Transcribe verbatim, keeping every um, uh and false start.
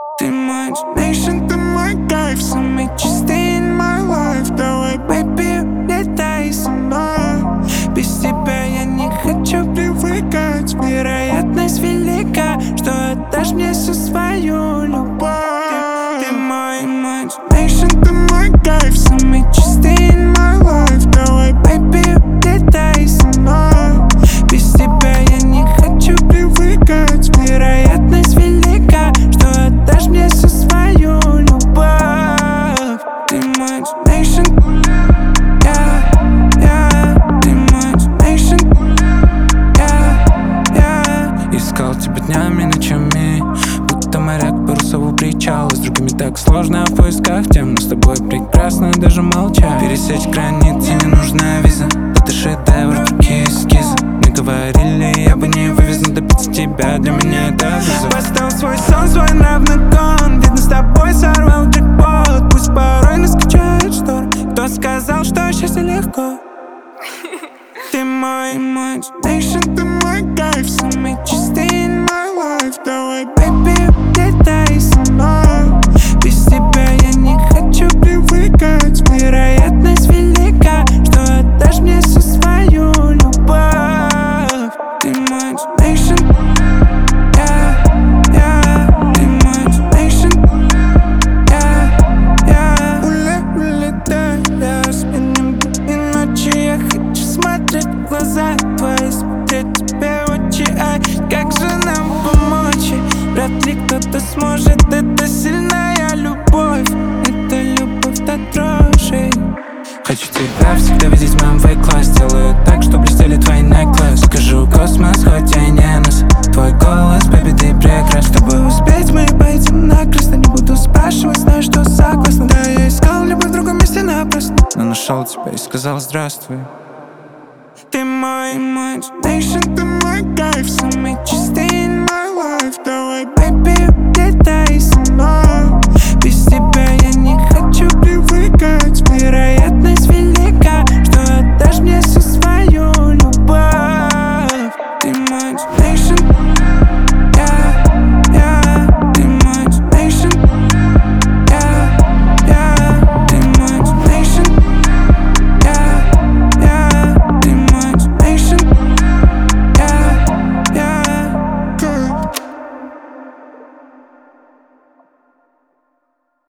Ты мой imagination, ты мой кайф, самый чистый in my life. Давай, baby, летай со мной. Без тебя я не хочу привыкать. Вероятность велика, что отдашь мне всю свою любовь. Ты, ты мой imagination, ты мой кайф, самый чистый in my life. Давай, baby, летай со мной. Без тебя я не хочу привыкать. Вероятность велика, что отдашь мне всю свою любовь. Ты мой imagination, yeah, yeah. Ты мой imagination, yeah, yeah. Искал тебя днями, ночами, будто моряк парусов у причала. С другими так сложно, а в поисках тем, но с тобой прекрасно даже молчать. Пересечь границы не нужна виза. Это шедевр, другие эскизы. Мы говорили, я бы не вывез, но добиться тебя для меня это вызов. Поставил свой сон, свой нрав на кон. Видно, с тобой сорвал джекпот. Пусть порой нас качает шторм. Кто сказал, что счастье легко? Ты мой imagination, ты мой кайф, самый чистый in my life. Давай, baby, летай со мной. Без тебя я не хочу привыкать. Вероятность велика, что отдашь мне всю свою любовь. Ты мой imagination, yeah, yeah. Ты мой imagination, yeah, yeah. Уле, улетая, сменим дни ночи. Я хочу смотреть в глаза твои, смотреть тебе в очи. Ай, как же нам помочь? Вряд ли кто-то сможет. Это сильная любовь, это любовь до дрожи. Хочу тебя всегда видеть в моем вейк-класс. Делаю так, что блестели твои necklace. Скажу космос, хоть я и не нас. Твой голос, baby, ты прекрасен. Чтобы успеть, мы поедем накрест. Не буду спрашивать, знаю, что согласна. Да, я искал любовь в другом месте напрасно, но нашел тебя и сказал здравствуй. Ты мой imagination, ты мой